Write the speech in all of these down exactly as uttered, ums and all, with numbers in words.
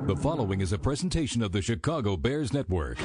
The following is a presentation of the Chicago Bears Network.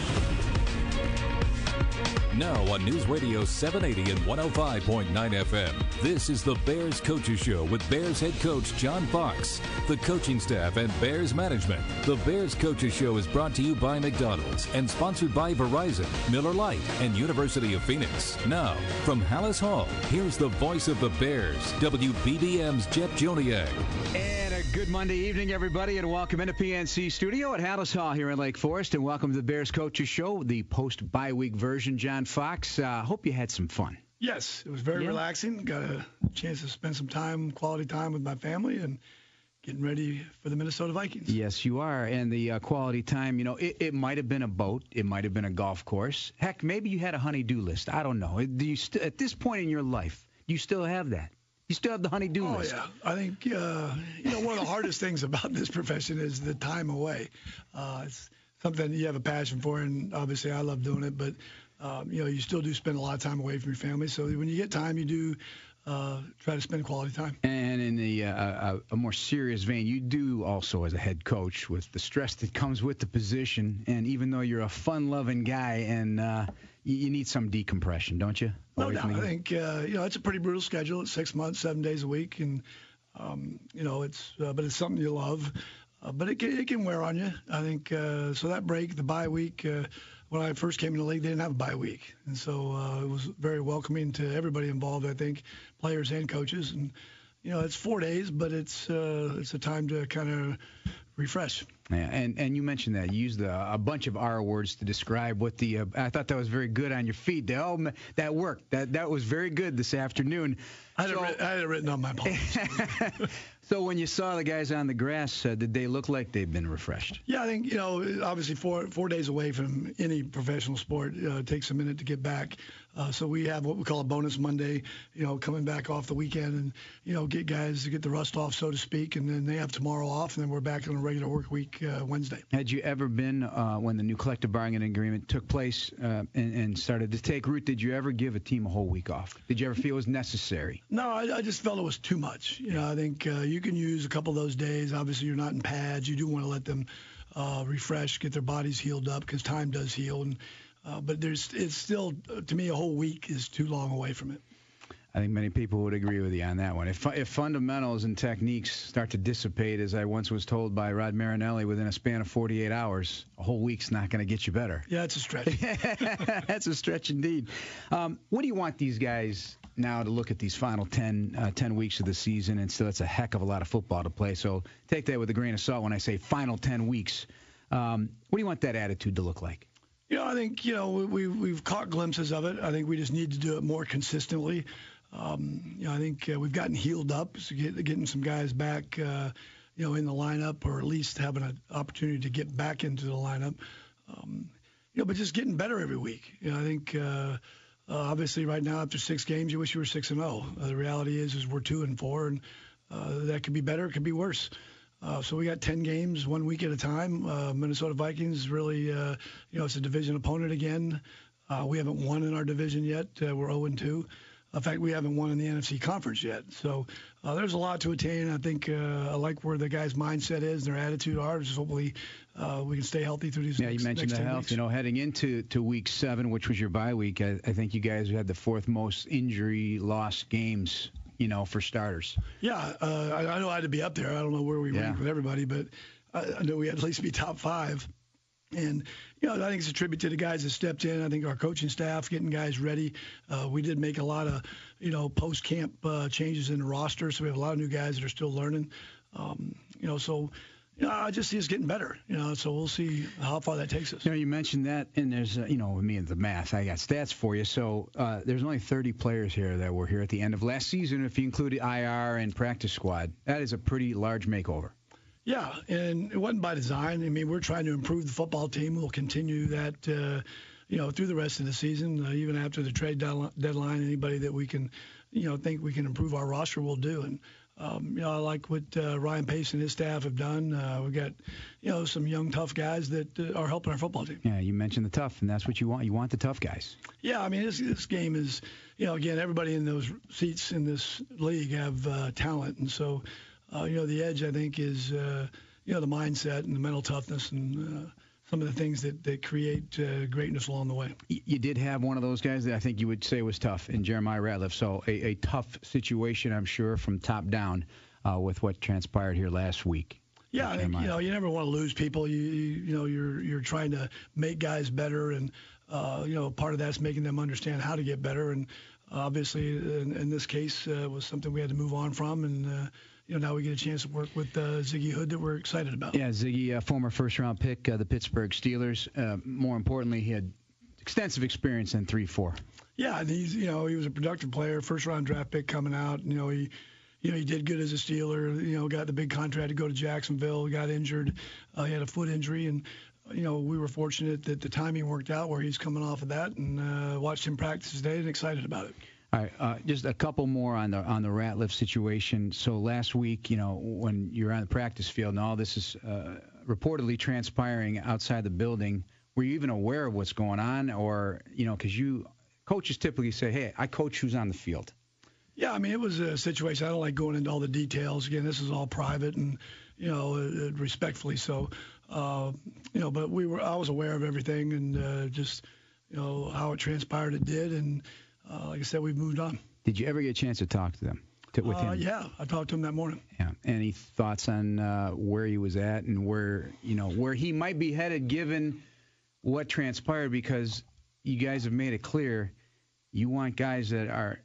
Now on News Radio seven eighty and one oh five point nine F M, this is the Bears Coaches Show with Bears head coach John Fox, the coaching staff, and Bears management. The Bears Coaches Show is brought to you by McDonald's and sponsored by Verizon, Miller Lite, and University of Phoenix. Now, from Hallis Hall, here's the voice of the Bears, W B B M's Jeff Joniak. And a good Monday evening, everybody, and welcome into P N C Studio at Hallis Hall here in Lake Forest, and welcome to the Bears Coaches Show, the post-bye week version. John Fox, uh, hope you had some fun. Yes, it was very yeah. relaxing. Got a chance to spend some time, quality time with my family, and getting ready for the Minnesota Vikings. Yes, you are. And the uh, quality time, you know, it, it might have been a boat. It might have been a golf course. Heck, maybe you had a honey-do list. I don't know. Do you st- at this point in your life, do you still have that? You still have the honey-do oh, list? Oh, yeah. I think, uh, you know, one of the hardest things about this profession is the time away. Uh, it's something you have a passion for, and obviously I love doing it, but Um, you know, you still do spend a lot of time away from your family. So when you get time, you do uh, try to spend quality time. And in the, uh, a, a more serious vein, you do also, as a head coach, with the stress that comes with the position, and even though you're a fun-loving guy, and uh, you, you need some decompression, don't you? No doubt. I think, uh, you know, it's a pretty brutal schedule. It's six months, seven days a week, and, um, you know, it's uh, but it's something you love. Uh, but it can, it can wear on you. I think uh, so that break, the bye week, uh, when I first came in the league, they didn't have a bye week. And so uh, it was very welcoming to everybody involved, I think, players and coaches. And, you know, it's four days, but it's uh, it's a time to kind of refresh. Yeah, and, and you mentioned that. You used a, a bunch of R words to describe what the uh, – I thought that was very good on your feed. Oh, that worked. That that was very good this afternoon. I had, so, it, written, I had it written on my policy. So when you saw the guys on the grass, uh, did they look like they've been refreshed? Yeah, I think, you know, obviously four four days away from any professional sport, uh, it takes a minute to get back. Uh, so we have what we call a bonus Monday, you know, coming back off the weekend and, you know, get guys to get the rust off, so to speak, and then they have tomorrow off, and then we're back on a regular work week uh, Wednesday. Had you ever been, uh, when the new collective bargaining agreement took place uh, and, and started to take root, did you ever give a team a whole week off? Did you ever feel it was necessary? No, I, I just felt it was too much. You know, I think uh, you can use a couple of those days. Obviously, you're not in pads. You do want to let them uh, refresh, get their bodies healed up, because time does heal. And uh, but there's it's still, to me, a whole week is too long away from it. I think many people would agree with you on that one. If, if fundamentals and techniques start to dissipate, as I once was told by Rod Marinelli, within a span of forty-eight hours, a whole week's not going to get you better. Yeah, it's a stretch. That's a stretch indeed. Um, what do you want these guys now to look at these final ten, uh, ten weeks of the season? And still, it's a heck of a lot of football to play. So take that with a grain of salt when I say final ten weeks. Um, what do you want that attitude to look like? You know, I think, you know, we, we've caught glimpses of it. I think we just need to do it more consistently. Um, you know, I think uh, we've gotten healed up, so get, getting some guys back, uh, you know, in the lineup, or at least having an opportunity to get back into the lineup. Um, you know, but just getting better every week. You know, I think uh, uh, obviously right now after six games, you wish you were six and zero. Uh, the reality is, is we're two and four, and uh, that could be better, it could be worse. Uh, so we got ten games, one week at a time. Uh, Minnesota Vikings really, uh, you know, it's a division opponent again. Uh, we haven't won in our division yet. Uh, we're zero and two. In fact, we haven't won in the N F C Conference yet. So uh, there's a lot to attain. I think uh, I like where the guys' mindset is, their attitude are. Just hopefully uh, we can stay healthy through these yeah, next, you mentioned next the health. weeks. You know, heading into to week seven, which was your bye week, I, I think you guys had the fourth most injury loss games, you know, for starters. Yeah, uh, I, I know I had to be up there. I don't know where we yeah. ranked with everybody, but I, I know we had to at least be top five. And, you know, I think it's a tribute to the guys that stepped in. I think our coaching staff getting guys ready. Uh, we did make a lot of, you know, post-camp uh, changes in the roster, so we have a lot of new guys that are still learning. Um, you know, so, you know, I just see us getting better. You know, so we'll see how far that takes us. You know, you mentioned that, and there's, uh, you know, with me and the math, I got stats for you. So uh, there's only thirty players here that were here at the end of last season, if you include I R and practice squad. That is a pretty large makeover. Yeah, and it wasn't by design. I mean, we're trying to improve the football team. We'll continue that, uh, you know, through the rest of the season, uh, even after the trade deadline. Anybody that we can, you know, think we can improve our roster, we'll do. And, um, you know, I like what uh, Ryan Pace and his staff have done. Uh, we've got, you know, some young, tough guys that uh, are helping our football team. Yeah, you mentioned the tough, and that's what you want. You want the tough guys. Yeah, I mean, this, this game is, you know, again, everybody in those seats in this league have uh, talent. And so, Uh, you know, the edge, I think, is, uh, you know, the mindset and the mental toughness and uh, some of the things that, that create uh, greatness along the way. You did have one of those guys that I think you would say was tough in Jeremiah Ratliff. So a, a tough situation, I'm sure, from top down uh, with what transpired here last week. Yeah, I think, you know, you never want to lose people. You, you you know, you're you're trying to make guys better, and uh, you know, part of that's making them understand how to get better. And obviously, in, in this case, uh, was something we had to move on from, and uh, you know, now we get a chance to work with uh, Ziggy Hood that we're excited about. Yeah, Ziggy, uh, former first-round pick, uh, the Pittsburgh Steelers. Uh, more importantly, he had extensive experience in three four. Yeah, and he's you know he was a productive player, first-round draft pick coming out. You know, he. You know, he did good as a Steeler, you know, got the big contract to go to Jacksonville, got injured. Uh, he had a foot injury, and, you know, we were fortunate that the timing worked out where he's coming off of that, and uh, watched him practice today and excited about it. All right, uh, just a couple more on the on the Ratliff situation. So last week, you know, when you're on the practice field and all this is uh, reportedly transpiring outside the building, were you even aware of what's going on? Or, you know, because you coaches typically say, hey, I coach who's on the field. Yeah, I mean, it was a situation. I don't like going into all the details. Again, this is all private and, you know, uh, respectfully so. Uh, you know, but we were. I was aware of everything and uh, just, you know, how it transpired. It did, and uh, like I said, we've moved on. Did you ever get a chance to talk to them? To, with uh, him? Yeah, I talked to him that morning. Yeah. Any thoughts on uh, where he was at and where you know where he might be headed, given what transpired? Because you guys have made it clear. You want guys that are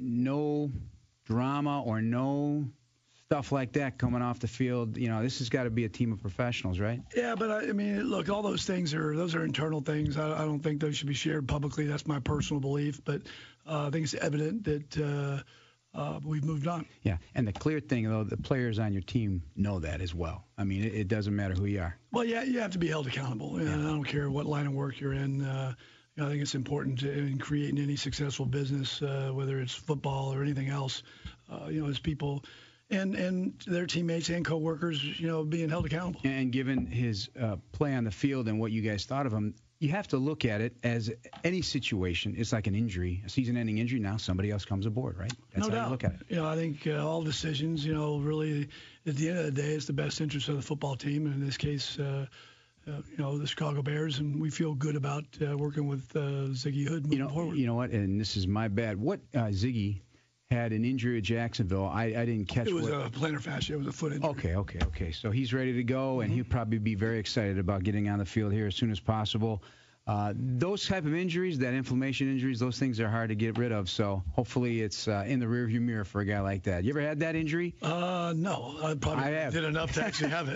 no drama or no stuff like that coming off the field. You know, this has got to be a team of professionals, right? Yeah, but I, I mean, look, all those things are those are internal things. I, I don't think those should be shared publicly. That's my personal belief. But uh, I think it's evident that uh, uh, we've moved on. Yeah, and the clear thing, though, the players on your team know that as well. I mean, it, it doesn't matter who you are. Well, yeah, you have to be held accountable. And yeah. I don't care what line of work you're in. Uh, You know, I think it's important to, in creating any successful business, uh, whether it's football or anything else, uh, you know, as people and, and their teammates and coworkers, you know, being held accountable. And given his uh, play on the field and what you guys thought of him, you have to look at it as any situation. It's like an injury, a season-ending injury. Now somebody else comes aboard, right? That's no how doubt. you look at it. You know, I think uh, all decisions, you know, really at the end of the day, it's the best interest of the football team. And in this case, uh, Uh, you know, the Chicago Bears, and we feel good about uh, working with uh, Ziggy Hood moving you know, forward. You know what, and this is my bad. What uh, Ziggy had an injury at Jacksonville. I, I didn't catch it. It was what... a plantar fascia. It was a foot injury. Okay, okay, okay. So he's ready to go, and mm-hmm. he'll probably be very excited about getting on the field here as soon as possible. Uh, those type of injuries, that inflammation injuries, those things are hard to get rid of. So hopefully it's uh, in the rearview mirror for a guy like that. You ever had that injury? Uh, no. I probably I have. did enough to actually have it.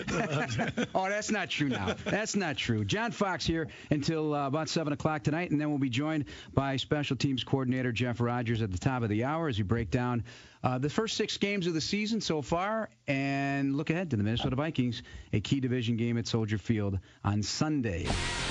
Oh, that's not true now. That's not true. John Fox here until uh, about seven o'clock tonight, and then we'll be joined by Special Teams Coordinator Jeff Rogers at the top of the hour as we break down uh, the first six games of the season so far and look ahead to the Minnesota Vikings, a key division game at Soldier Field on Sunday.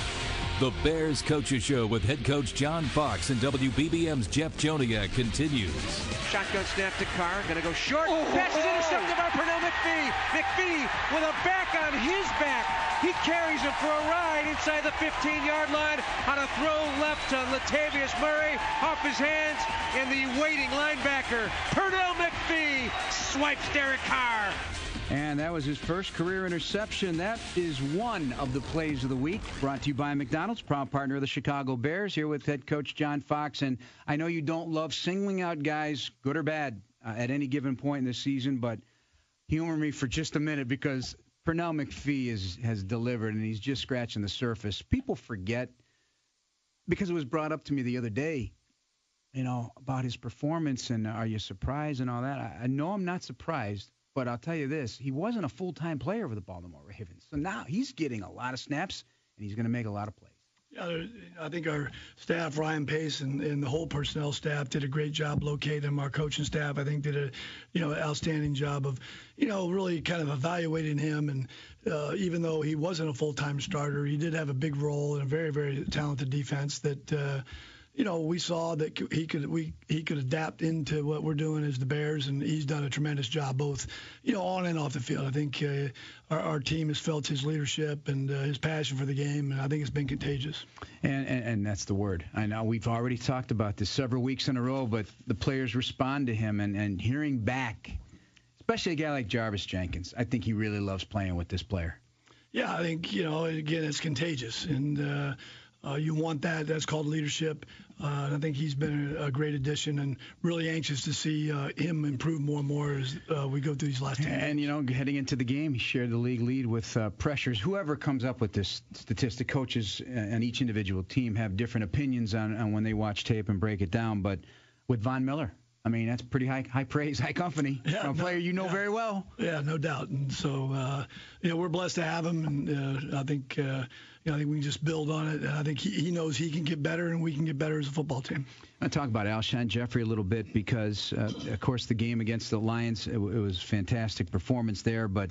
The Bears Coaches Show with head coach John Fox and W B B M's Jeff Joniak continues. Shotgun snap to Carr. Going to go short. Oh, Pass is intercepted by Pernell McPhee. McPhee with a back on his back. He carries him for a ride inside the fifteen-yard line on a throw left to Latavius Murray. Off his hands, and the waiting linebacker, Pernell McPhee, swipes Derek Carr. And that was his first career interception. That is one of the plays of the week. Brought to you by McDonald's, proud partner of the Chicago Bears, here with head coach John Fox. And I know you don't love singling out guys, good or bad, uh, at any given point in the season, but humor me for just a minute because Pernell McPhee is, has delivered, and he's just scratching the surface. People forget, because it was brought up to me the other day, you know, about his performance and are you surprised and all that. I, I know I'm not surprised. But I'll tell you this, he wasn't a full-time player for the Baltimore Ravens. So now he's getting a lot of snaps, and he's going to make a lot of plays. Yeah, I think our staff, Ryan Pace, and, and the whole personnel staff did a great job locating him. Our coaching staff, I think, did a, you know, outstanding job of, you know, really kind of evaluating him. And uh, even though he wasn't a full-time starter, he did have a big role in a very, very talented defense that uh, – you know, we saw that he could we he could adapt into what we're doing as the Bears, and he's done a tremendous job both, you know, on and off the field. I think uh, our, our team has felt his leadership and uh, his passion for the game, and I think it's been contagious. And, and and that's the word. I know we've already talked about this several weeks in a row, but the players respond to him, and, and hearing back especially a guy like Jarvis Jenkins. I think he really loves playing with this player. Yeah, I think, you know, again, it's contagious. And uh, uh, you want that. That's called leadership. Uh, and I think he's been a, a great addition, and really anxious to see uh, him improve more and more as uh, we go through these last ten games. And, you know, heading into the game, he shared the league lead with uh, pressures. Whoever comes up with this statistic, coaches and each individual team have different opinions on, on when they watch tape and break it down. But with Von Miller, I mean, that's pretty high high praise, high company yeah, from a player no, you know yeah. very well. Yeah, no doubt. And so, uh, you know, we're blessed to have him, and uh, I think, uh, you know, I think we can just build on it. And I think he, he knows he can get better, and we can get better as a football team. I talk about Alshon Jeffrey a little bit because, uh, of course, the game against the Lions, it, it was fantastic performance there, but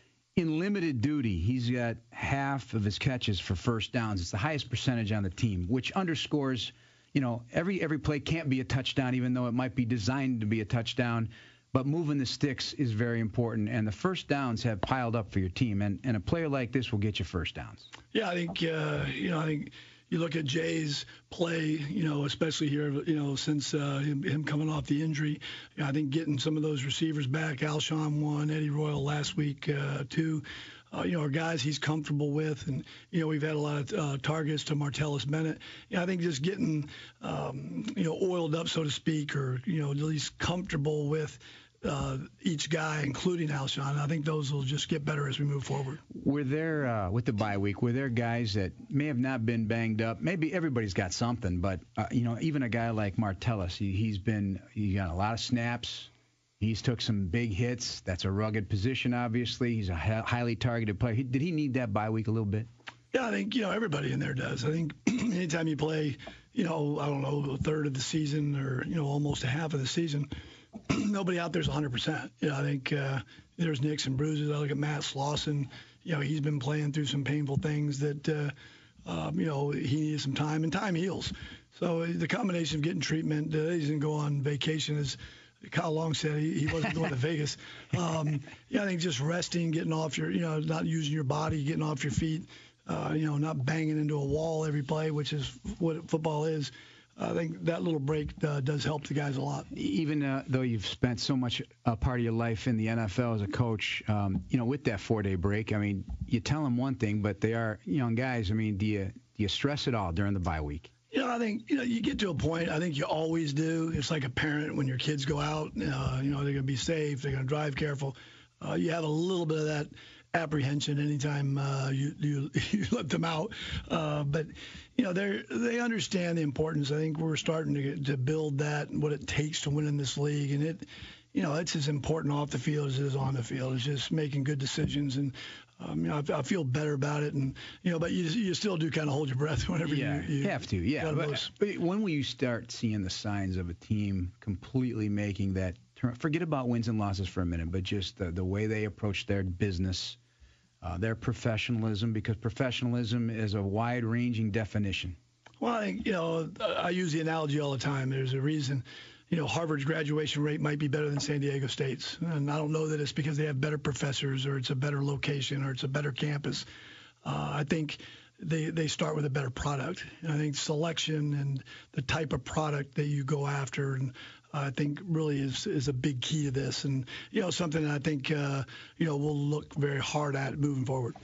in limited duty, he's got half of his catches for first downs. It's the highest percentage on the team, which underscores, you know, every every play can't be a touchdown, even though it might be designed to be a touchdown. But moving the sticks is very important, and the first downs have piled up for your team. And, and a player like this will get you first downs. Yeah, I think uh, you know, I think you look at Jay's play, you know, especially here, you know, since uh, him, him coming off the injury. You know, I think getting some of those receivers back, Alshon one, Eddie Royal last week uh, two. Uh, you know, are guys he's comfortable with. And, you know, we've had a lot of uh, targets to Martellus Bennett. You know, I think just getting, um, you know, oiled up, so to speak, or, you know, at least comfortable with uh, each guy, including Alshon. I think those will just get better as we move forward. Were there, uh, with the bye week, were there guys that may have not been banged up? Maybe everybody's got something, but, uh, you know, even a guy like Martellus, he, he's been, he got a lot of snaps. He's took some big hits. That's a rugged position, obviously. He's a highly targeted player. He, did he need that bye week a little bit? Yeah, I think, you know, everybody in there does. I think anytime you play, you know, I don't know, a third of the season or, you know, almost a half of the season, nobody out there's one hundred percent. You know, I think uh, there's nicks and bruises. I look at Matt Slauson. You know, he's been playing through some painful things that, uh, um, you know, he needed some time, and time heals. So the combination of getting treatment, uh, he doesn't go on vacation as Kyle Long said he, he wasn't going to Vegas. Um, yeah, I think just resting, getting off your, you know, not using your body, getting off your feet, uh, you know, not banging into a wall every play, which is what football is. I think that little break uh, does help the guys a lot. Even uh, though you've spent so much uh, part of your life in the N F L as a coach, um, you know, with that four-day break, I mean, you tell them one thing, but they are young guys. I mean, do you do you stress it all during the bye week? You know, I think, you know, you get to a point, I think you always do. It's like a parent when your kids go out, uh, you know, they're going to be safe, they're going to drive careful. Uh, you have a little bit of that apprehension anytime uh, you, you you let them out. Uh, but, you know, they they understand the importance. I think we're starting to get, to build that and what it takes to win in this league. And it, you know, it's as important off the field as it is on the field. It's just making good decisions. And, um, you know, I, I feel better about it. And, you know, but you you still do kind of hold your breath whenever yeah, you, you have to. Yeah. But, but when will you start seeing the signs of a team completely making that turn? Forget about wins and losses for a minute, but just the, the way they approach their business, uh, their professionalism, because professionalism is a wide-ranging definition. Well, I think, you know, I use the analogy all the time. There's a reason, you know, Harvard's graduation rate might be better than San Diego State's. And I don't know that it's because they have better professors or it's a better location or it's a better campus. Uh, I think they they start with a better product. And I think selection and the type of product that you go after, and I think really is is a big key to this. And, you know, something that I think, uh, you know, we'll look very hard at moving forward.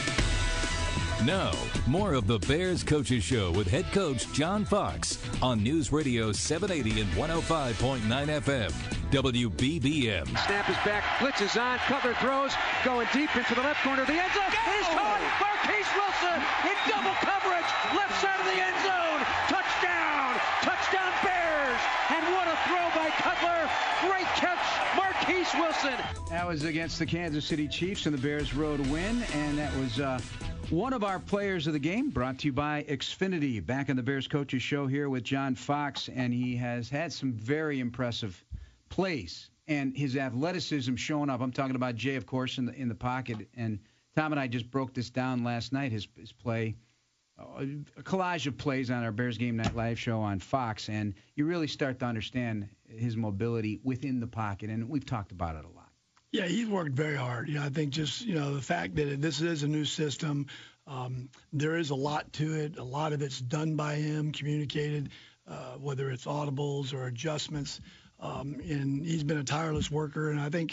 Now, more of the Bears Coaches Show with head coach John Fox on News Radio seven eighty and one oh five point nine F M, W B B M. Snap is back, blitz is on, Cutler throws, going deep into the left corner of the end zone. It is caught, Marquise Wilson in double coverage, left side of the end zone. Touchdown, touchdown Bears, and what a throw by Cutler. Great catch, Marquise Wilson. That was against the Kansas City Chiefs, and the Bears road win, and that was uh, one of our players of the game, brought to you by Xfinity. Back on the Bears Coaches Show here with John Fox, and he has had some very impressive plays, and his athleticism showing up. I'm talking about Jay, of course, in the in the pocket, and Tom and I just broke this down last night, his, his play, uh, a collage of plays on our Bears Game Night Live show on Fox, and you really start to understand his mobility within the pocket, and we've talked about it a lot. Yeah, he's worked very hard. You know, I think just, you know, the fact that this is a new system, um, there is a lot to it. A lot of it's done by him, communicated, uh, whether it's audibles or adjustments. Um, and he's been a tireless worker. And I think,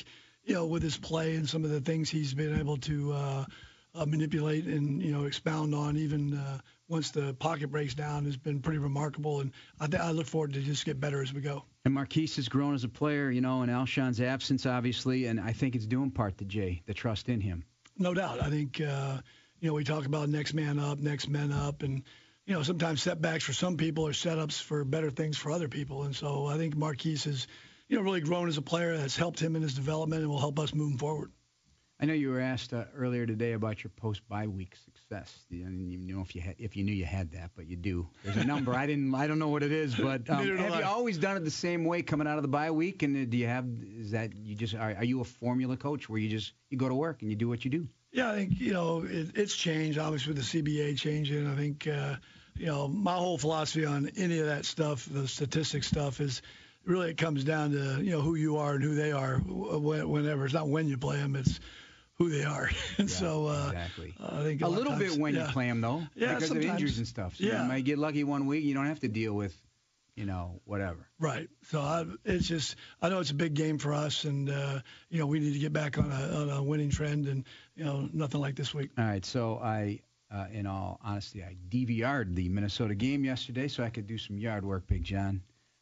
you know, with his play and some of the things he's been able to uh, uh, manipulate and, you know, expound on, even uh, once the pocket breaks down, has been pretty remarkable. And I, th- I look forward to just get better as we go. And Marquise has grown as a player, you know, in Alshon's absence, obviously, and I think it's due in part to Jay, the trust in him. No doubt. I think, uh, you know, we talk about next man up, next men up, and, you know, sometimes setbacks for some people are setups for better things for other people. And so I think Marquise has, you know, really grown as a player. That's helped him in his development and will help us moving forward. I know you were asked uh, earlier today about your post-bye week success. I didn't even know if you had, if you knew you had that, but you do. There's a number. I didn't. I don't know what it is, but um, have you always done it the same way coming out of the bye week? And do you have? Is that you just are, are you a formula coach where you just you go to work and you do what you do? Yeah, I think you know it, it's changed. Obviously, with the C B A changing, I think uh, you know my whole philosophy on any of that stuff, the statistics stuff, is really it comes down to you know who you are and who they are. Whenever it's not when you play them, it's who they are. And yeah, so uh, exactly. uh, I think a, a little times, bit when yeah. you play them though, yeah, because of injuries and stuff. So yeah. you might get lucky one week. You don't have to deal with, you know, whatever. Right. So I, it's just I know it's a big game for us, and uh, you know we need to get back on a, on a winning trend, and you know nothing like this week. All right. So I, uh, in all honesty, I D V R'd the Minnesota game yesterday so I could do some yard work, Big John.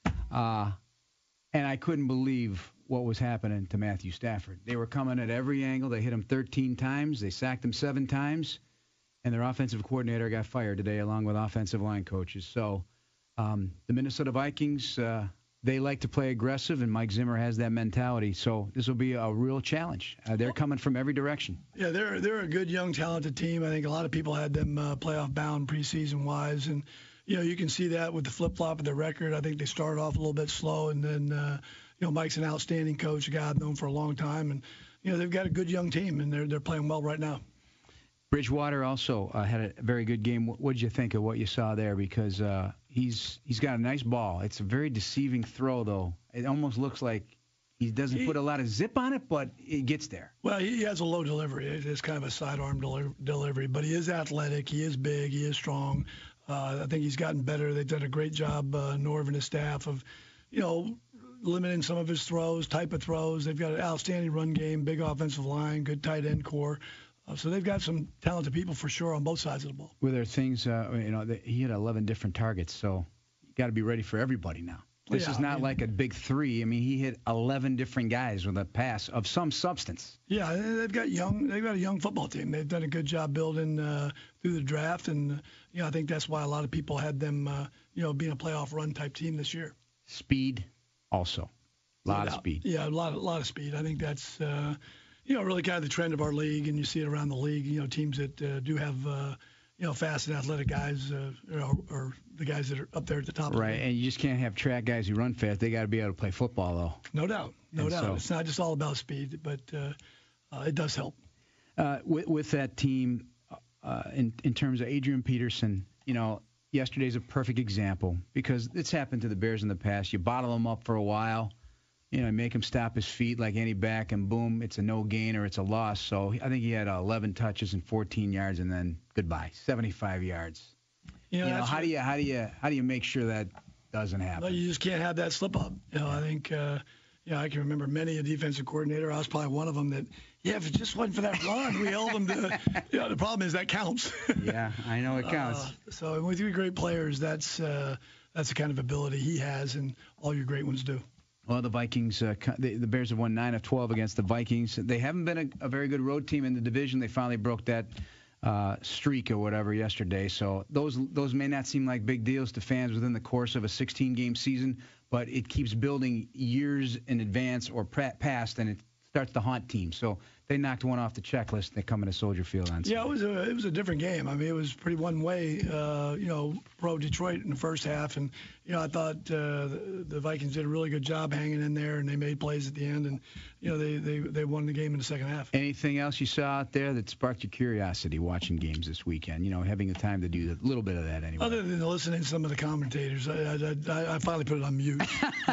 Uh, and I couldn't believe what was happening to Matthew Stafford. They were coming at every angle. They hit him thirteen times. They sacked him seven times. And their offensive coordinator got fired today along with offensive line coaches. So um, the Minnesota Vikings, uh, they like to play aggressive, and Mike Zimmer has that mentality. So this will be a real challenge. Uh, they're coming from every direction. Yeah, they're they're a good, young, talented team. I think a lot of people had them uh, playoff bound preseason-wise. And, you know, you can see that with the flip-flop of their record. I think they started off a little bit slow, and then uh, – you know, Mike's an outstanding coach, a guy I've known for a long time, and you know they've got a good young team, and they're they're playing well right now. Bridgewater also uh, had a very good game. What did you think of what you saw there? Because uh, he's he's got a nice ball. It's a very deceiving throw, though. It almost looks like he doesn't he, put a lot of zip on it, but it gets there. Well, he has a low delivery. It's kind of a sidearm deli- delivery, but he is athletic. He is big. He is strong. Uh, I think he's gotten better. They've done a great job, uh, Norv and his staff, of, you know, limiting some of his throws, type of throws. They've got an outstanding run game, big offensive line, good tight end core. Uh, so they've got some talented people for sure on both sides of the ball. Were there things, uh, you know, that he had eleven different targets, so you got to be ready for everybody now. This yeah, is not I mean, like a big three. I mean, he hit eleven different guys with a pass of some substance. Yeah, they've got young. They've got a young football team. They've done a good job building uh, through the draft, and uh, you know, I think that's why a lot of people had them, uh, you know, being a playoff run type team this year. Speed, also. A lot yeah, of speed. Yeah, a lot, a lot of speed. I think that's, uh, you know, really kind of the trend of our league, and you see it around the league. You know, teams that uh, do have, uh, you know, fast and athletic guys, uh, you know, or the guys that are up there at the top. Right, of the and you just can't have track guys who run fast. They got to be able to play football, though. No doubt, no and doubt. So, it's not just all about speed, but uh, uh, it does help. Uh, with, with that team, uh, in in terms of Adrian Peterson, you know, yesterday's a perfect example because it's happened to the Bears in the past. You bottle them up for a while. You know, make him stop his feet like any back, and boom, it's a no gain or it's a loss. So I think he had uh, eleven touches and fourteen yards, and then goodbye, seventy-five yards. You know, you know how do you how do you how do you make sure that doesn't happen? Well, you just can't have that slip up. You know, I think, uh, you know, I can remember many a defensive coordinator. I was probably one of them that, yeah, if it just wasn't for that run, we held them to. You know, the problem is that counts. Yeah, I know it counts. Uh, so with three great players, that's uh, that's the kind of ability he has, and all your great ones do. Well, the Vikings, uh, the, the Bears have won nine of twelve against the Vikings. They haven't been a, a very good road team in the division. They finally broke that uh, streak or whatever yesterday. So those those may not seem like big deals to fans within the course of a sixteen-game season, but it keeps building years in advance or past, and it starts to haunt teams. So they knocked one off the checklist. They come into Soldier Field on Sunday. Yeah, it was a it was a different game. I mean, it was pretty one way. Uh, you know, pro Detroit in the first half, and you know, I thought uh, the, the Vikings did a really good job hanging in there, and they made plays at the end, and you know, they they they won the game in the second half. Anything else you saw out there that sparked your curiosity watching games this weekend? You know, having the time to do a little bit of that anyway. Other than listening to some of the commentators, I I, I finally put it on mute.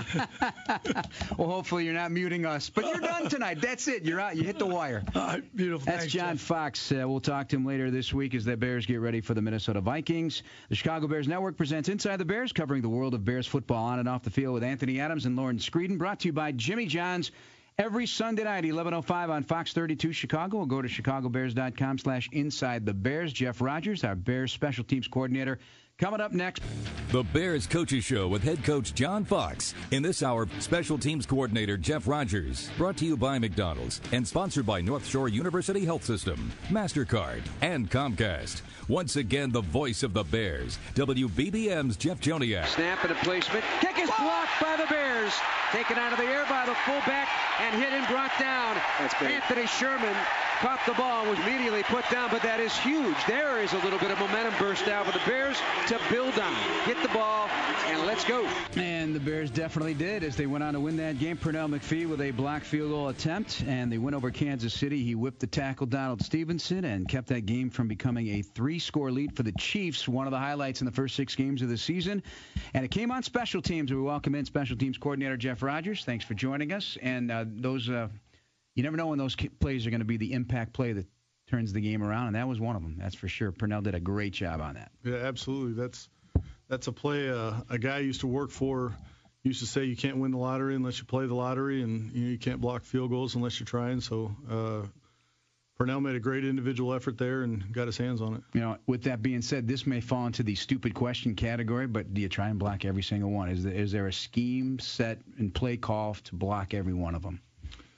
Well, hopefully you're not muting us, but you're done tonight. That's it. You're out. You hit the wire. All right, beautiful. That's Thanks, John Jeff. Fox. Uh, we'll talk to him later this week as the Bears get ready for the Minnesota Vikings. The Chicago Bears Network presents Inside the Bears, covering the world of Bears football on and off the field with Anthony Adams and Lauren Screeden. Brought to you by Jimmy John's Every Sunday night, eleven oh five on Fox thirty-two Chicago, or go to chicagobears.com slash inside the Bears. Jeff Rogers, our Bears special teams coordinator, coming up next. The Bears Coaches Show with head coach John Fox. In this hour, special teams coordinator Jeff Rogers. Brought to you by McDonald's and sponsored by North Shore University Health System, MasterCard, and Comcast. Once again, the voice of the Bears, W B B M's Jeff Joniak. Snap and a placement. Kick is blocked by the Bears. Taken out of the air by the fullback and hit and brought down. That's big. Anthony Sherman caught the ball and was immediately put down, but that is huge. There is a little bit of momentum burst out for the Bears to build on. Get the ball and let's go. And the Bears definitely did as they went on to win that game. Pernell McPhee with a block field goal attempt, and they went over Kansas City. He whipped the tackle Donald Stevenson and kept that game from becoming a three-score lead for the Chiefs, one of the highlights in the first six games of the season. And it came on special teams. We welcome in special teams coordinator Jeff Rogers. Thanks for joining us. And uh, those, uh, you never know when those plays are going to be the impact play that turns the game around, and that was one of them. That's for sure. Pernell did a great job on that. Yeah, absolutely. That's that's a play uh, a guy I used to work for used to say you can't win the lottery unless you play the lottery, and you know, you can't block field goals unless you're trying. So uh, Pernell made a great individual effort there and got his hands on it. You know, with that being said, this may fall into the stupid question category, but do you try and block every single one? Is there, is there a scheme set and play call to block every one of them?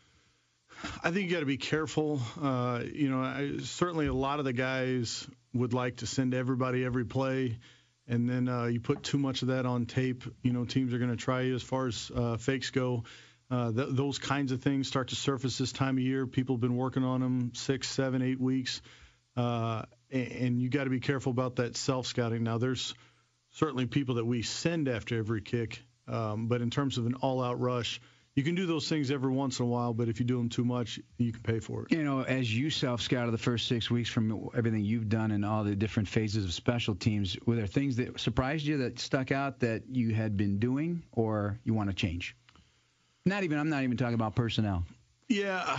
I think you got to be careful. Uh, you know, I, certainly a lot of the guys would like to send everybody every play, and then uh, you put too much of that on tape. You know, teams are going to try you as far as uh, fakes go. Uh, th- those kinds of things start to surface this time of year. People have been working on them six, seven, eight weeks, uh, and, and you got to be careful about that self-scouting. Now, there's certainly people that we send after every kick, um, but in terms of an all-out rush, you can do those things every once in a while, but if you do them too much, you can pay for it. You know, as you self-scouted the first six weeks from everything you've done and all the different phases of special teams, were there things that surprised you that stuck out that you had been doing or you want to change? Not even, I'm not even talking about personnel. Yeah,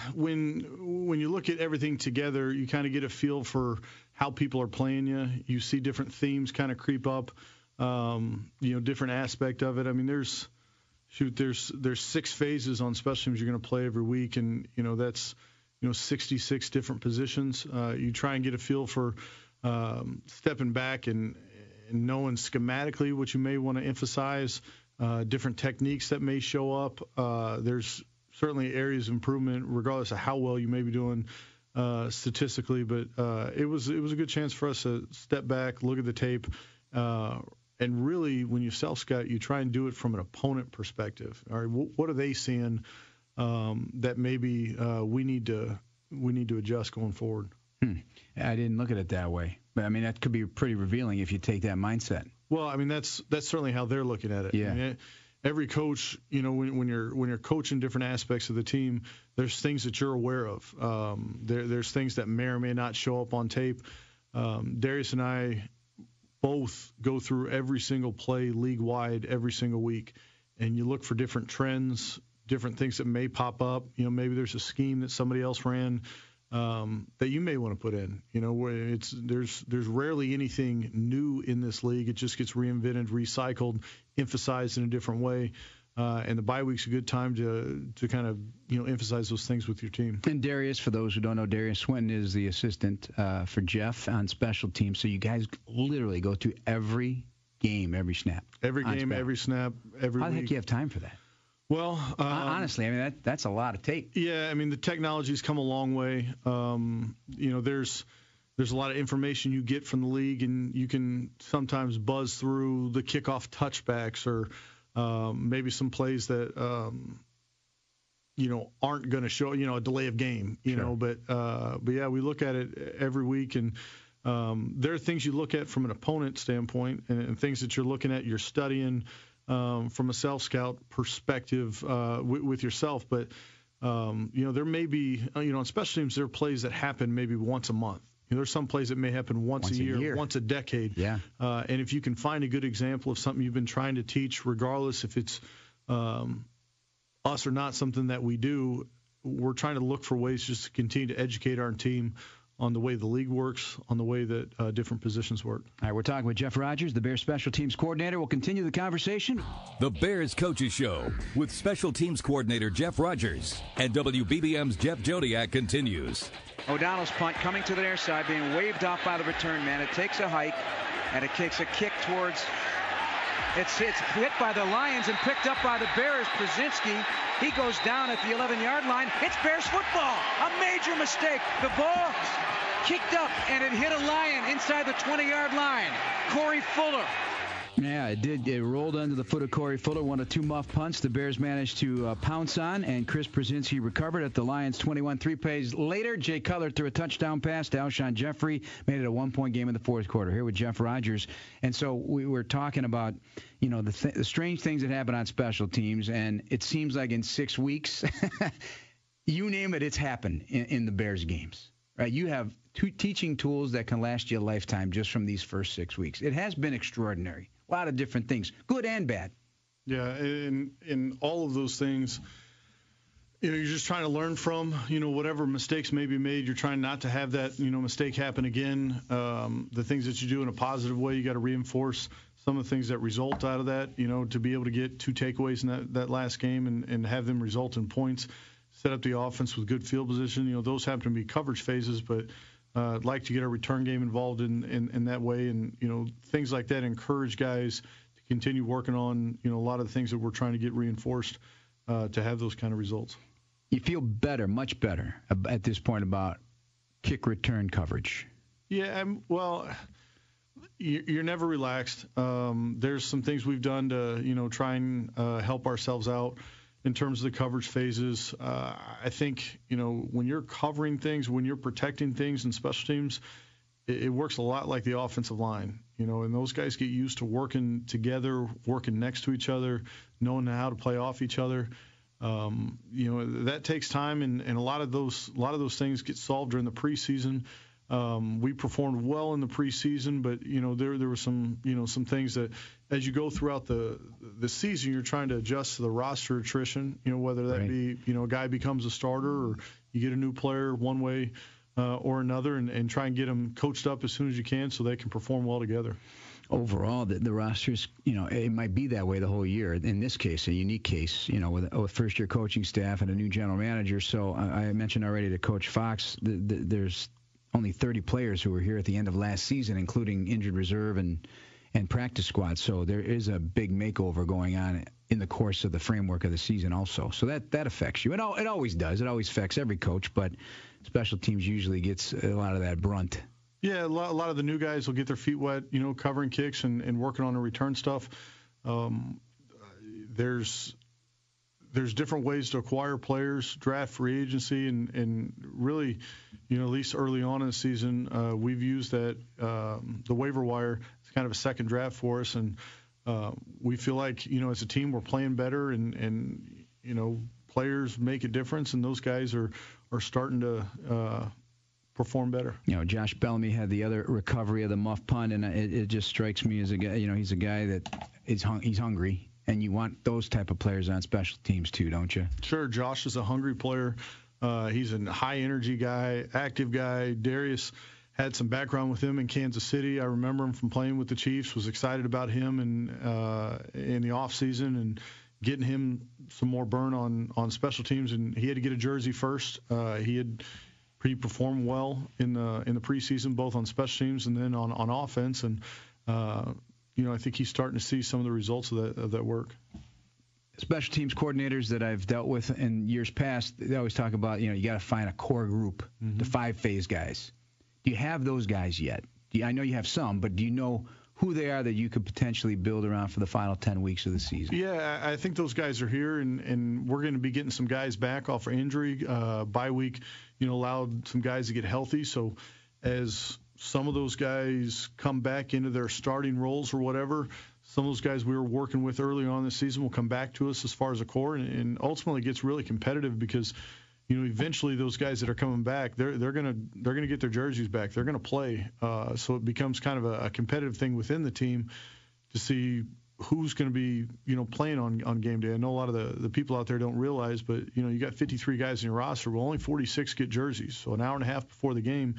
when when you look at everything together, you kind of get a feel for how people are playing you. You see different themes kind of creep up, um, you know, different aspect of it. I mean, there's shoot, there's there's six phases on special teams you're going to play every week, and you know that's you know sixty-six different positions. Uh, you try and get a feel for um, stepping back and, and knowing schematically what you may want to emphasize. Uh, different techniques that may show up. Uh, there's certainly areas of improvement, regardless of how well you may be doing uh, statistically. But uh, it was it was a good chance for us to step back, look at the tape, uh, and really, when you self-scout, you try and do it from an opponent perspective. All right, w- what are they seeing um, that maybe uh, we need to we need to adjust going forward? Hmm. I didn't look at it that way, but I mean that could be pretty revealing if you take that mindset. Well, I mean that's that's certainly how they're looking at it. Yeah. I mean, every coach, you know, when, when you're when you're coaching different aspects of the team, there's things that you're aware of. Um, there, there's things that may or may not show up on tape. Um, Darius and I both go through every single play league wide every single week, and you look for different trends, different things that may pop up. You know, maybe there's a scheme that somebody else ran. Um, that you may want to put in, you know, where it's there's there's rarely anything new in this league. It just gets reinvented, recycled, emphasized in a different way. Uh, and the bye week's a good time to to kind of you know emphasize those things with your team. And Darius, for those who don't know, Darius Swinton is the assistant uh, for Jeff on special teams. So you guys literally go to every game, every snap. Every game, special. every snap, every How the week. heck do you have time for that? Well, um, honestly, I mean that that's a lot of tape. Yeah, I mean the technology's come a long way. Um, you know, there's there's a lot of information you get from the league, and you can sometimes buzz through the kickoff touchbacks or um, maybe some plays that um, you know aren't going to show. You know, a delay of game. You Sure. know, but uh, but yeah, we look at it every week, and um, there are things you look at from an opponent standpoint, and, and things that you're looking at, you're studying. Um, from a self-scout perspective uh, w- with yourself, but um, you know there may be, you know, on special teams there are plays that happen maybe once a month. You know, there's some plays that may happen once, Once a, a year, year. once a decade. Yeah. Uh, and if you can find a good example of something you've been trying to teach, regardless if it's um, us or not something that we do, we're trying to look for ways just to continue to educate our team on the way the league works, on the way that uh, different positions work. All right, we're talking with Jeff Rogers, the Bears special teams coordinator. We'll continue the conversation. The Bears Coaches Show with special teams coordinator Jeff Rogers. And W B B M's Jeff Jodiak continues. O'Donnell's punt coming to the near side, being waved off by the return man. It takes a hike, and it takes a kick towards... It's, it's hit by the Lions and picked up by the Bears. Brzezinski, he goes down at the eleven-yard line. It's Bears football. A major mistake. The ball kicked up, and it hit a Lion inside the twenty-yard line. Corey Fuller. Yeah, it did. It rolled under the foot of Corey Fuller, one of two muff punts the Bears managed to uh, pounce on, and Chris Brzezinski recovered at the Lions' twenty-one. Three plays later, Jay Cutler threw a touchdown pass to Alshon Jeffrey, made it a one-point game in the fourth quarter. Here with Jeff Rogers. And so we were talking about, you know, the, th- the strange things that happen on special teams, and it seems like in six weeks, you name it, it's happened in, in the Bears games. Right? You have two teaching tools that can last you a lifetime just from these first six weeks. It has been extraordinary. A lot of different things, good and bad. Yeah, and in all of those things, you know, you're just trying to learn from, you know, whatever mistakes may be made. You're trying not to have that, you know, mistake happen again. Um, the things that you do in a positive way, you got to reinforce some of the things that result out of that, you know, to be able to get two takeaways in that, that last game and, and have them result in points, set up the offense with good field position. You know, those happen to be coverage phases, but Uh, I'd like to get our return game involved in, in, in that way, and you know things like that encourage guys to continue working on you know a lot of the things that we're trying to get reinforced uh, to have those kind of results. You feel better, much better at this point about kick return coverage. Yeah, I'm, well, you're never relaxed. Um, there's some things we've done to you know try and uh, help ourselves out in terms of the coverage phases. Uh, I think, you know, when you're covering things, when you're protecting things in special teams, it, it works a lot like the offensive line, you know, and those guys get used to working together, working next to each other, knowing how to play off each other. Um, you know, that takes time, and, and a lot of those a lot of those things get solved during the preseason. Um, we performed well in the preseason, but you know there there were some you know some things that as you go throughout the the season, you're trying to adjust to the roster attrition. You know whether that right. be you know a guy becomes a starter or you get a new player one way uh, or another, and, and try and get them coached up as soon as you can so they can perform well together. Overall, the, the rosters, you know, it might be that way the whole year. In this case, a unique case, you know, with a first-year coaching staff and a new general manager. So I, I mentioned already to Coach Fox, the, the, there's only thirty players who were here at the end of last season, including injured reserve and, and practice squad. So there is a big makeover going on in the course of the framework of the season also. So that, that affects you. It, all, it always does. It always affects every coach, but special teams usually gets a lot of that brunt. Yeah, a lot, a lot of the new guys will get their feet wet, you know, covering kicks and, and working on the return stuff. Um, there's there's different ways to acquire players, draft, free agency, and, and really, you know, at least early on in the season, uh, we've used that um, the waiver wire as kind of a second draft for us, and uh, we feel like, you know, as a team we're playing better, and, and you know, players make a difference, and those guys are, are starting to uh, perform better. You know, Josh Bellamy had the other recovery of the muff punt, and it, it just strikes me as a guy, you know, he's a guy that is hung, he's hungry. And you want those type of players on special teams too, don't you? Sure. Josh is a hungry player. Uh, he's a high-energy guy, active guy. Darius had some background with him in Kansas City. I remember him from playing with the Chiefs, was excited about him and uh, in the offseason and getting him some more burn on, on special teams. And he had to get a jersey first. Uh, he had he performed well in the in the preseason, both on special teams and then on, on offense. And uh, you know, I think he's starting to see some of the results of that of that work. Special teams coordinators that I've dealt with in years past, they always talk about, you know, you got to find a core group, mm-hmm. the five-phase guys. Do you have those guys yet? Do you, I know you have some, but do you know who they are that you could potentially build around for the final ten weeks of the season? Yeah, I think those guys are here, and, and we're going to be getting some guys back off of injury. Uh, bye week, you know, allowed some guys to get healthy. So as some of those guys come back into their starting roles or whatever, some of those guys we were working with early on this season will come back to us as far as a core, and, and ultimately it gets really competitive because, you know, eventually those guys that are coming back, they're they're gonna they're gonna get their jerseys back, they're gonna play, uh, so it becomes kind of a, a competitive thing within the team to see who's going to be, you know, playing on, on game day. I know a lot of the, the people out there don't realize, but, you know, you got fifty-three guys in your roster. Well, only forty-six get jerseys. So an hour and a half before the game,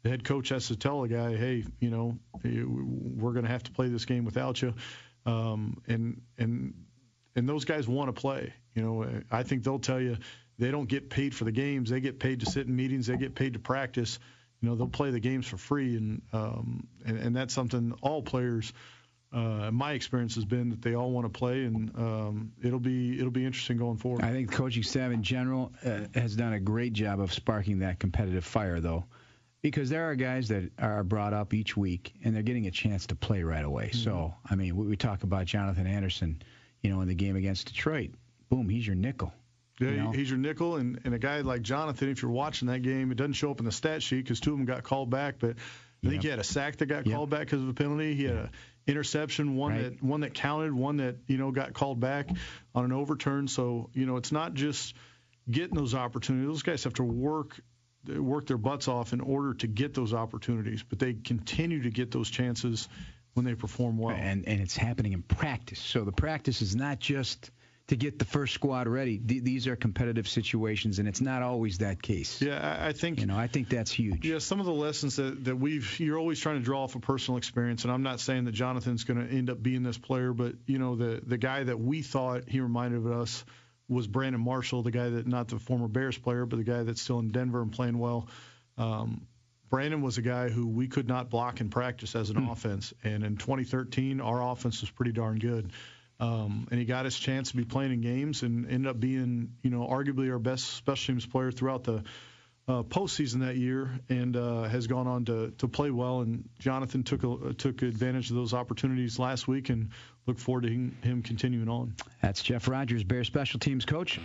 the head coach has to tell a guy, hey, you know, we're going to have to play this game without you. Um, and and and those guys want to play. You know, I think they'll tell you they don't get paid for the games. They get paid to sit in meetings. They get paid to practice. You know, they'll play the games for free, and um, and, and that's something all players. Uh, my experience has been that they all want to play, and um, it'll be it'll be interesting going forward. I think the coaching staff in general uh, has done a great job of sparking that competitive fire, though, because there are guys that are brought up each week, and they're getting a chance to play right away. Mm-hmm. So, I mean, we, we talk about Jonathan Anderson, you know, in the game against Detroit. Boom, he's your nickel. Yeah, you know? He's your nickel, and, and a guy like Jonathan, if you're watching that game, it doesn't show up in the stat sheet because two of them got called back, but I think yep. he had a sack that got yep. called back because of a penalty. He had an interception, one right. that one that counted, one that, you know, got called back on an overturn. So, you know, it's not just getting those opportunities. Those guys have to work work their butts off in order to get those opportunities, but they continue to get those chances when they perform well. And and it's happening in practice. So the practice is not just to get the first squad ready. D- these are competitive situations, and it's not always that case. Yeah, I, I think you know. I think that's huge. Yeah, some of the lessons that, that we've you're always trying to draw off a personal experience, and I'm not saying that Jonathan's going to end up being this player, but you know, the the guy that we thought he reminded us was Brandon Marshall, the guy that not the former Bears player, but the guy that's still in Denver and playing well. Um, Brandon was a guy who we could not block in practice as an hmm. offense, and in twenty thirteen, our offense was pretty darn good. Um, and he got his chance to be playing in games and ended up being, you know, arguably our best special teams player throughout the uh, postseason that year, and uh, has gone on to, to play well. And Jonathan took a, took advantage of those opportunities last week, and look forward to him, him continuing on. That's Jeff Rogers, Bears special teams coach.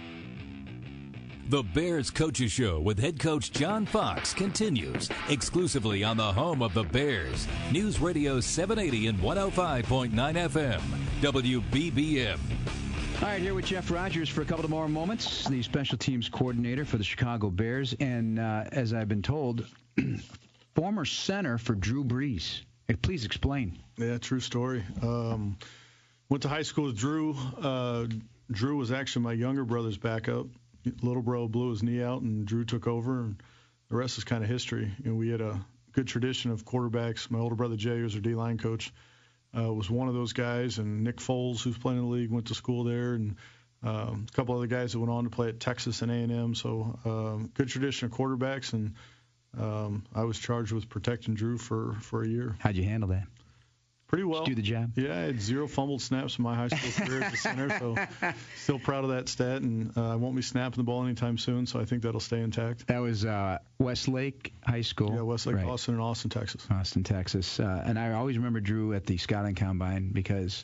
The Bears Coaches Show with head coach John Fox continues exclusively on the home of the Bears, News Radio seven eighty and one oh five point nine F M, W B B M. All right, here with Jeff Rogers for a couple of more moments, the special teams coordinator for the Chicago Bears, and uh, as I've been told, former center for Drew Brees. Hey, please explain. Yeah, true story. Um, went to high school with Drew. Uh, Drew was actually my younger brother's backup. Little bro blew his knee out, and Drew took over, and the rest is kind of history. You know, we had a good tradition of quarterbacks. My older brother Jay, who was our D-line coach, uh, was one of those guys, and Nick Foles, who's playing in the league, went to school there, and um, a couple other guys that went on to play at Texas and A and M. So um, good tradition of quarterbacks, and um, I was charged with protecting Drew for, for a year. How'd you handle that? Pretty well. Did you do the job? Yeah, I had zero fumbled snaps in my high school career at the center, so still proud of that stat, and uh, I won't be snapping the ball anytime soon, so I think that'll stay intact. That was uh, Westlake High School. Yeah, Westlake, right. Austin, and Austin, Texas. Austin, Texas. Uh, and I always remember Drew at the Scouting Combine because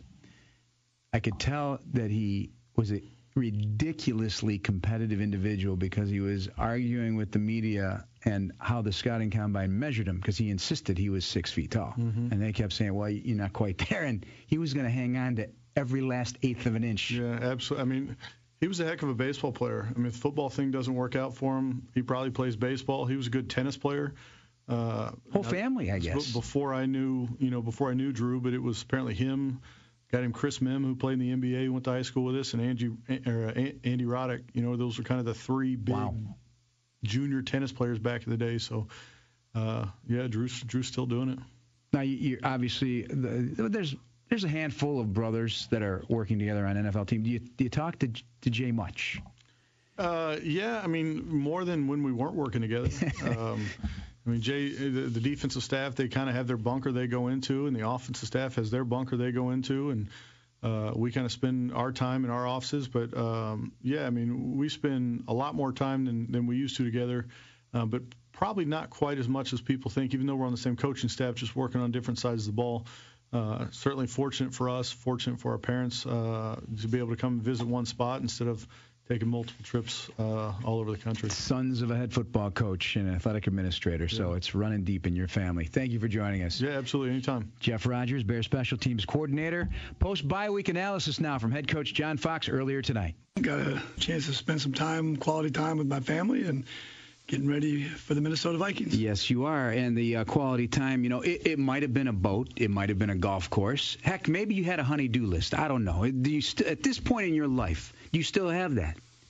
I could tell that he was a ridiculously competitive individual because he was arguing with the media and how the Scouting Combine measured him because he insisted he was six feet tall. Mm-hmm. And they kept saying, well, you're not quite there. And he was going to hang on to every last eighth of an inch. Yeah, absolutely. I mean, he was a heck of a baseball player. I mean, if the football thing doesn't work out for him, he probably plays baseball. He was a good tennis player. Uh, Whole family, I guess. Before I knew, you know, before I knew Drew, but it was apparently him. Got him Chris Mim, who played in the N B A, went to high school with us, and Angie, or Andy Roddick. You know, those were kind of the three big wow. junior tennis players back in the day. So, uh, yeah, Drew's, Drew's still doing it. Now, you obviously the, there's there's a handful of brothers that are working together on N F L team. Do you do you talk to to Jay much? Uh, yeah, I mean more than when we weren't working together. um, I mean, Jay, the, the defensive staff, they kind of have their bunker they go into, and the offensive staff has their bunker they go into, and uh, we kind of spend our time in our offices. But, um, yeah, I mean, we spend a lot more time than, than we used to together, uh, but probably not quite as much as people think, even though we're on the same coaching staff, just working on different sides of the ball. Uh, certainly fortunate for us, fortunate for our parents uh, to be able to come and visit one spot instead of taking multiple trips uh, all over the country. Sons of a head football coach and athletic administrator, yeah. So it's running deep in your family. Thank you for joining us. Yeah, absolutely. Anytime. Jeff Rogers, Bears Special Teams Coordinator. Post-bye week analysis now from head coach John Fox earlier tonight. Got a chance to spend some time, quality time with my family, and getting ready for the Minnesota Vikings. Yes, you are. And the uh, quality time, you know, it, it might have been a boat. It might have been a golf course. Heck, maybe you had a honey-do list. I don't know. Do you st- at this point in your life, do you still have that?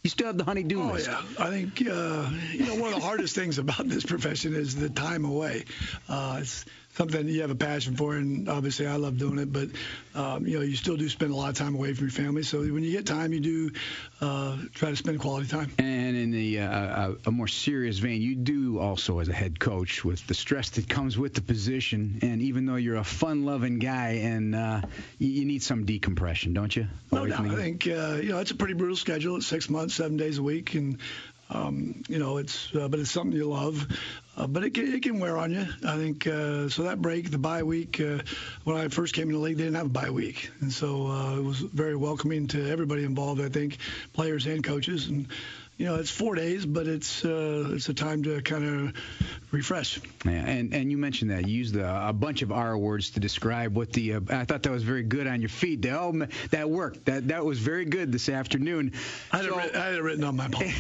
You still have the honey-do oh, list. Oh, yeah. I think, uh, you know, one of the hardest things about this profession is the time away. Uh, it's something you have a passion for, and obviously I love doing it, but, um, you know, you still do spend a lot of time away from your family. So when you get time, you do uh, try to spend quality time. And in the uh, a more serious vein, you do also, as a head coach, with the stress that comes with the position, and even though you're a fun-loving guy, and uh, you, you need some decompression, don't you? No doubt. I think, uh, you know, it's a pretty brutal schedule. It's six months, seven days a week, and Um, you know, it's uh, but it's something you love. Uh, but it can, it can wear on you. I think uh, so. That break, the bye week. Uh, when I first came in the league, they didn't have a bye week, and so uh, it was very welcoming to everybody involved. I think players and coaches, and you know, it's four days, but it's uh, it's a time to kind of refresh. Yeah, and and you mentioned that you used a, a bunch of R words to describe what the. Uh, I thought that was very good on your feed. They, oh, that worked. That that was very good this afternoon. I had, so, it, written, I had it written on my palm.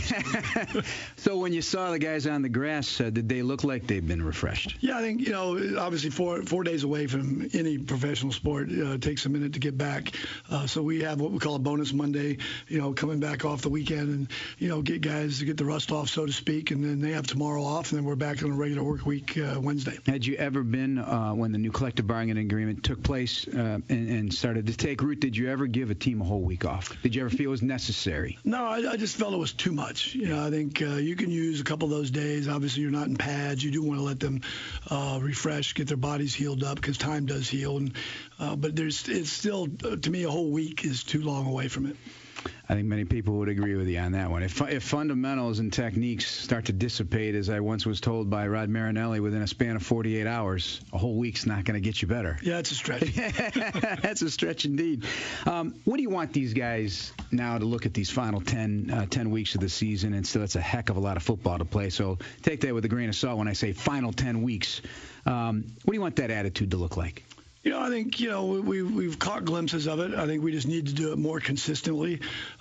So when you saw the guys on the grass, uh, did they look like they've been refreshed? Yeah, I think, you know, obviously four four days away from any professional sport uh, takes a minute to get back. Uh, so we have what we call a bonus Monday, you know, coming back off the weekend and, you know, get guys to get the rust off, so to speak, and then they have tomorrow off, and then we're back on a regular work week uh, Wednesday. Had you ever been, uh, when the new collective bargaining agreement took place uh, and, and started to take root, did you ever give a team a whole week off? Did you ever feel it was necessary? No, I, I just felt it was too much. You know, I think uh, you can use a couple of those days. Obviously, you're not in pads. You do want to let them uh, refresh, get their bodies healed up, because time does heal. And, uh, but there's it's still, uh, to me, a whole week is too long away from it. I think many people would agree with you on that one. If, if fundamentals and techniques start to dissipate, as I once was told by Rod Marinelli, within a span of forty-eight hours, a whole week's not going to get you better. Yeah, it's a stretch. That's a stretch indeed. Um, what do you want these guys now to look at these final ten, uh, ten weeks of the season? And still, it's a heck of a lot of football to play. So take that with a grain of salt when I say final ten weeks. Um, what do you want that attitude to look like? You know, I think, you know, we, we've caught glimpses of it. I think we just need to do it more consistently.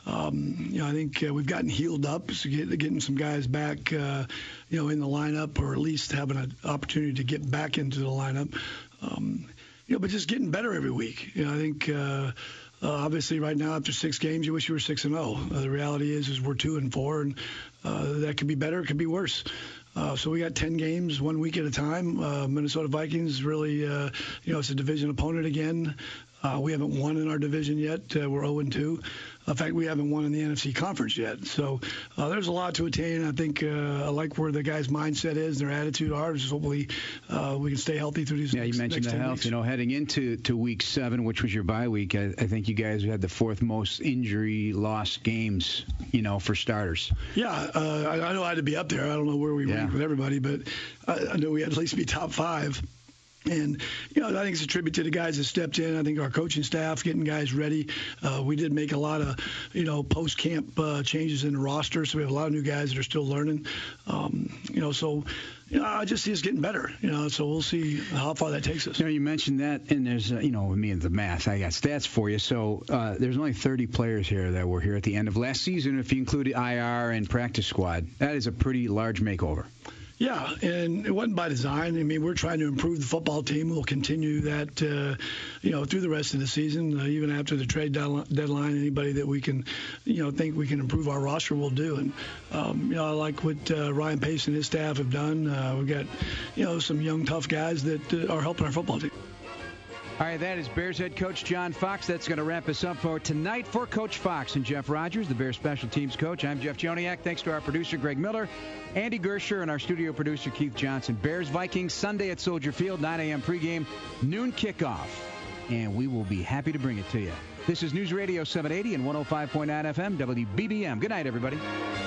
Um, you know, I think uh, we've gotten healed up, so get, getting some guys back, uh, you know, in the lineup, or at least having an opportunity to get back into the lineup. Um, you know, but just getting better every week. You know, I think uh, uh, obviously right now after six games, you wish you were six and zero. Uh, the reality is, is we're two and four, and uh, that could be better, it could be worse. Uh, so we got ten games, one week at a time. Uh, Minnesota Vikings really, uh, you know, it's a division opponent again. Uh, we haven't won in our division yet. Uh, we're oh and two. In fact, we haven't won in the N F C Conference yet. So uh, there's a lot to attain. I think uh, I like where the guys' mindset is, their attitude are. Just hopefully uh, we can stay healthy through these yeah, next, you mentioned next the health. weeks. You know, heading into to week seven, which was your bye week, I, I think you guys had the fourth most injury loss games, you know, for starters. Yeah, uh, I, I know I had to be up there. I don't know where we yeah. ranked with everybody, but I, I know we had at least be top five. And, you know, I think it's a tribute to the guys that stepped in. I think our coaching staff getting guys ready. Uh, we did make a lot of, you know, post-camp uh, changes in the roster, so we have a lot of new guys that are still learning. Um, you know, so, you know, I just see us getting better, you know, so we'll see how far that takes us. You know, you mentioned that, and there's, uh, you know, me and the math, I got stats for you. So uh, there's only thirty players here that were here at the end of last season, if you include the I R and practice squad. That is a pretty large makeover. Yeah, and it wasn't by design. I mean, we're trying to improve the football team. We'll continue that, uh, you know, through the rest of the season, uh, even after the trade deadline. Anybody that we can, you know, think we can improve our roster, we'll do. And, um, you know, I like what uh, Ryan Pace and his staff have done. Uh, we've got, you know, some young, tough guys that uh, are helping our football team. All right, that is Bears head coach John Fox. That's going to wrap us up for tonight. For Coach Fox and Jeff Rogers, the Bears special teams coach, I'm Jeff Joniak. Thanks to our producer, Greg Miller, Andy Gersher, and our studio producer, Keith Johnson. Bears Vikings Sunday at Soldier Field, nine a.m. pregame, noon kickoff. And we will be happy to bring it to you. This is News Radio seven eighty and one oh five point nine F M, W B B M. Good night, everybody.